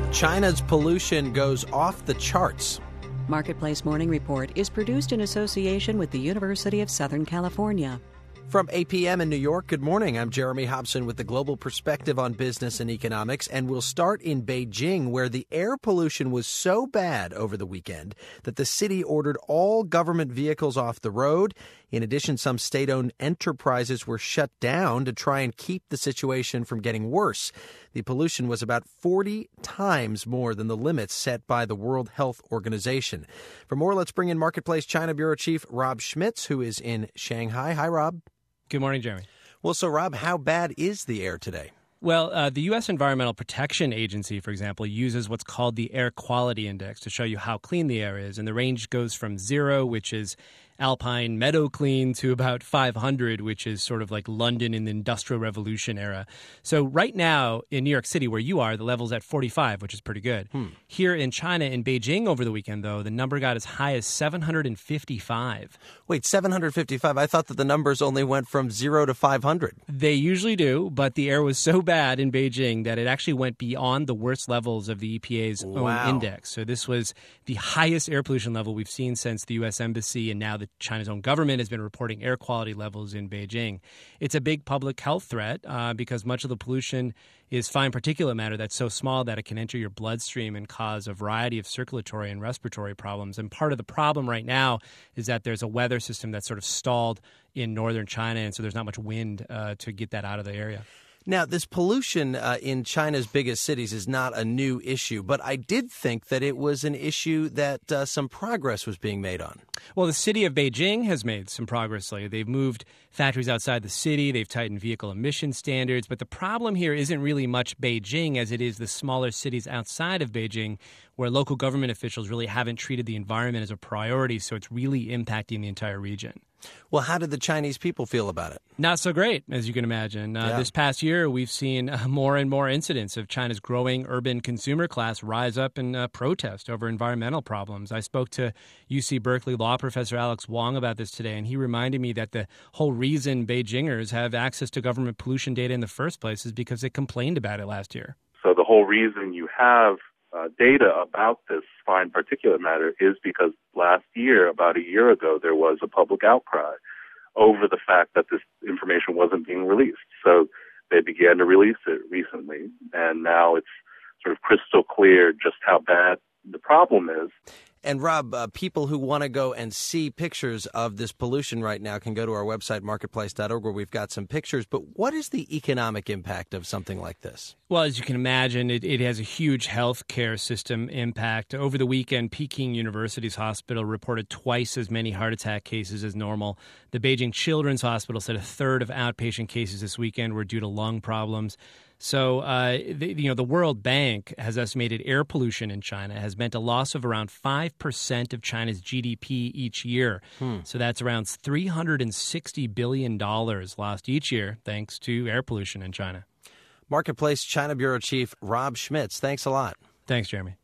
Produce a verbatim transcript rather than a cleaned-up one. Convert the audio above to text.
China's pollution goes off the charts. Marketplace Morning Report is produced in association with the University of Southern California. From eight p.m. in New York, good morning. I'm Jeremy Hobson with the global perspective on business and economics, and we'll start in Beijing, where the air pollution was so bad over the weekend that the city ordered all government vehicles off the road. In addition, some state-owned enterprises were shut down to try and keep the situation from getting worse. The pollution was about forty times more than the limits set by the World Health Organization. For more, let's bring in Marketplace China Bureau Chief Rob Schmitz, who is in Shanghai. Hi, Rob. Good morning, Jeremy. Well, so, Rob, how bad is the air today? Well, uh, the U S Environmental Protection Agency, for example, uses what's called the Air Quality Index to show you how clean the air is. And the range goes from zero, which is alpine meadow clean, to about five hundred, which is sort of like London in the Industrial Revolution era. So right now in New York City, where you are, the level's at forty-five, which is pretty good. Hmm. Here in China, in Beijing over the weekend, though, the number got as high as seven hundred fifty-five. Wait, seven hundred fifty-five? I thought that the numbers only went from zero to five hundred. They usually do, but the air was so bad in Beijing that it actually went beyond the worst levels of the E P A's wow. own index. So this was the highest air pollution level we've seen since the U S Embassy, and now the China's own government has been reporting air quality levels in Beijing. It's a big public health threat uh, because much of the pollution is fine particulate matter that's so small that it can enter your bloodstream and cause a variety of circulatory and respiratory problems. And part of the problem right now is that there's a weather system that's sort of stalled in northern China, and so there's not much wind uh, to get that out of the area. Now, this pollution uh, in China's biggest cities is not a new issue, but I did think that it was an issue that uh, some progress was being made on. Well, the city of Beijing has made some progress lately. They've moved factories outside the city. They've tightened vehicle emission standards. But the problem here isn't really much Beijing as it is the smaller cities outside of Beijing, where local government officials really haven't treated the environment as a priority, so it's really impacting the entire region. Well, how did the Chinese people feel about it? Not so great, as you can imagine. Uh, yeah. This past year, we've seen uh, more and more incidents of China's growing urban consumer class rise up and uh, protest over environmental problems. I spoke to U C Berkeley law professor Alex Wong about this today, and he reminded me that the whole reason Beijingers have access to government pollution data in the first place is because they complained about it last year. So the whole reason you have Uh, data about this fine particulate matter is because last year, about a year ago, there was a public outcry over the fact that this information wasn't being released. So they began to release it recently, and now it's sort of crystal clear just how bad the problem is. And Rob, uh, people who want to go and see pictures of this pollution right now can go to our website, marketplace dot org, where we've got some pictures. But what is the economic impact of something like this? Well, as you can imagine, it, it has a huge health care system impact. Over the weekend, Peking University's hospital reported twice as many heart attack cases as normal. The Beijing Children's Hospital said a third of outpatient cases this weekend were due to lung problems. So, uh, the, you know, the World Bank has estimated air pollution in China has meant a loss of around five percent of China's G D P each year. Hmm. So that's around three hundred sixty billion dollars lost each year thanks to air pollution in China. Marketplace China Bureau Chief Rob Schmitz, thanks a lot. Thanks, Jeremy.